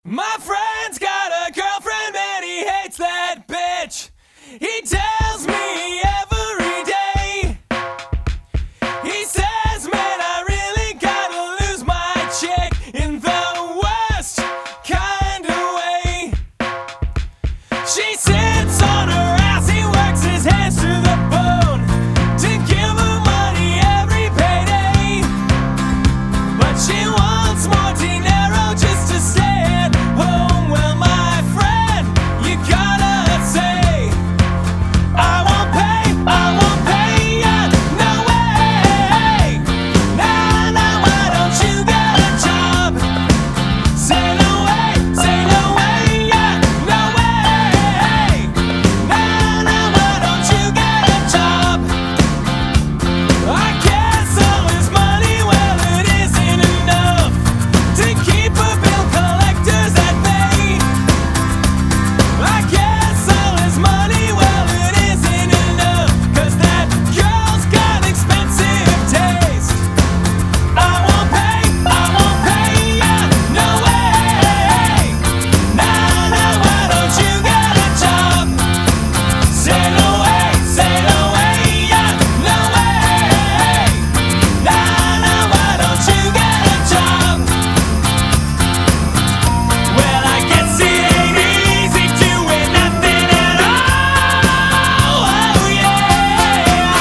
My friend's got a girlfriend and he hates that bitch. He tells me every day. He says, man, I really gotta lose my chick in the worst kind of way. She sits on her ass, he works his hands to the bone to give her money every payday. But she wants more dinero just to stay at home. Well, my friend, you gotta say, I won't pay ya, no way. Nah, nah, why don't you get a job? Say no way, yeah, no way. Nah, nah, why don't you get a job? I guess all his money, well, it isn't enough to keep a bill collectors at bay. I guess all his money, well, it isn't enough, 'cause that girl's got expensive taste. I won't pay ya, no way. Nah, nah, why don't you get a job? Say no way, yeah, no way. Nah, nah, why don't you get a job? Well, I guess it ain't easy doing nothing at all. Oh yeah.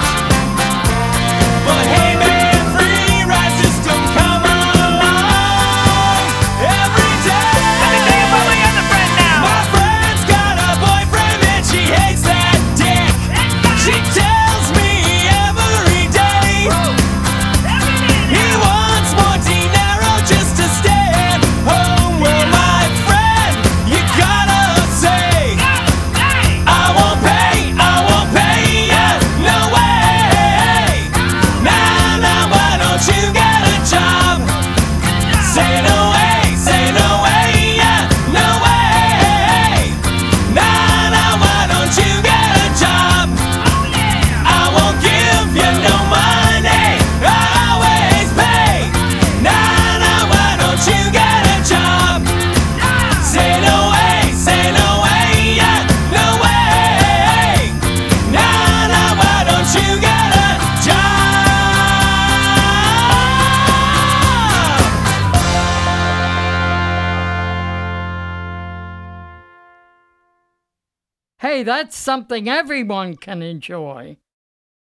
But hey man, free rides just don't come along every day. Let me tell you about my other friend now. My friend's got a boyfriend and she hates that dick. She tells me every day. He wants more dinero just to stay at home. Well, my friend, you gotta say, I won't pay ya, no way. Nah, nah, why don't you get a job? Say no way, yeah, no way. Nah, nah, why don't you get a job? I won't give you no money, I always pay. Nah, nah, why don't you get a job? Say no way, yeah, no way. Nah, nah, why don't you get a job? Hey, that's something everyone can enjoy.